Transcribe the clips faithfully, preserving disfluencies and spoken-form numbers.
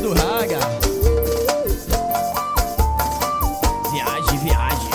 do Raga. Viagem, viagem.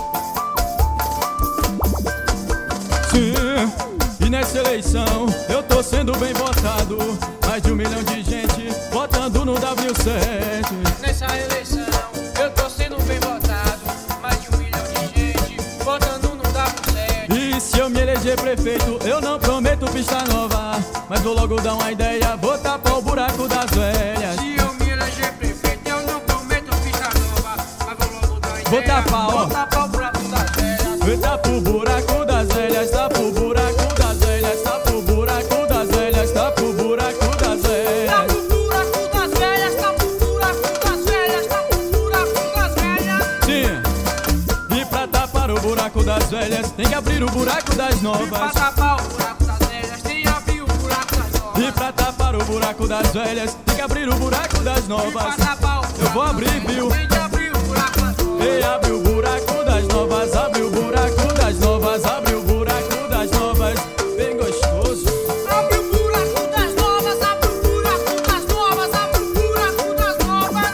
Sim, e nessa eleição eu tô sendo bem votado. Mais de um milhão de gente votando no W sete. Nessa eleição eu tô sendo bem votado. Mais de um milhão de gente votando no W sete. E se eu me eleger prefeito, eu não prometo pista nova, mas vou logo dar uma ideia, vou tapar o buraco das velhas. Se eu me eleger prefeito, eu não prometo pista nova, mas vou logo dar uma ideia. Vou tapar, ó. Vou tapar o buraco das velhas. Vou tapar o buraco das velhas, tapa o buraco das velhas, tapa o buraco das velhas, tapa o buraco das velhas. Tapa o buraco das velhas, tapa o buraco das velhas, tapa o buraco das velhas. Sim, e pra tapar o buraco das velhas, tem que abrir o buraco das E pra novas. tapar o buraco das velhas, tem que abrir o buraco das novas. E pra tapar o buraco das velhas, tem que abrir o buraco das E pra novas. tapar o buraco Eu vou abrir, das velhas, viu? tem que abrir o buraco das novas. Ei, abre o buraco das novas, abre o buraco das novas, abre o buraco das novas, bem gostoso. Abre o buraco das novas, abre o buraco das novas, abre o buraco das novas.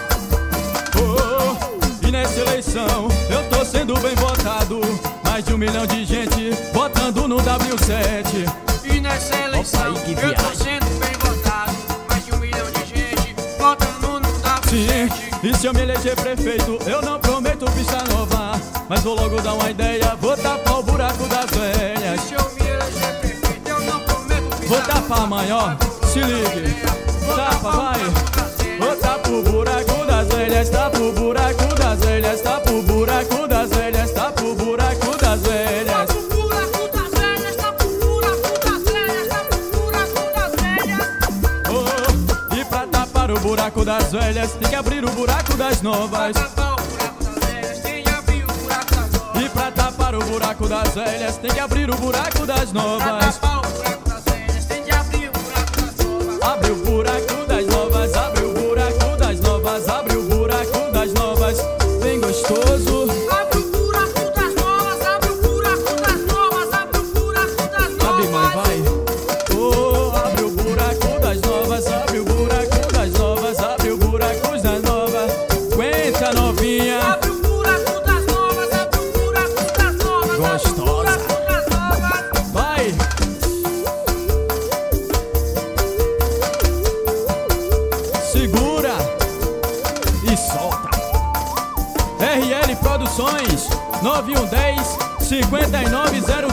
Oh, e nessa eleição eu tô sendo bem votado. Mais de um milhão de gente votando no W sete. E nessa eleição Opa, aí, que eu tô viagem. sendo bem votado. Mais de um milhão de gente votando no Sim, W sete. e se eu me eleger prefeito, eu não prometo pista nova, mas vou logo dar uma ideia, vou tapar o buraco das velhas. Se eu me eleger prefeito, eu não prometo pista Vou tapar, nova, mãe, ó, mas vou logo se dar uma ligue. ideia. Vou Tapa, tapar o vai. buraco das velhas. Vou tapar o buraco das velhas, tapa o buraco das velhas, tapa o buraco das velhas, tapa o buraco das velhas. Tapa o buraco das velhas, tapa o buraco das velhas, tapa o buraco das velhas. Oh, e pra tapar o buraco das velhas, tem que abrir o buraco das Pra novas. tapar o buraco das velhas, tem que abrir o buraco das novas. E pra tapar o buraco das velhas, tem que abrir o buraco das Pra novas. tapar o buraco das velhas, tem que abrir o buraco das novas. Abre o buraco das novas, abre o buraco das novas, abre o buraco das novas, bem gostoso. Abre o buraco das novas, abre o buraco das novas, abre o buraco das novas. Abre, mãe, vai. Oh, abre o buraco das novas, abre o buraco das novas, abre o buraco das novas. Aguenta, novinha. Abre o buraco das novas, abre o buraco das novas. Gostosa. Abre o buraco das novas. Vai. Segura e solta. R L Produções nove um um zero, cinco nove zero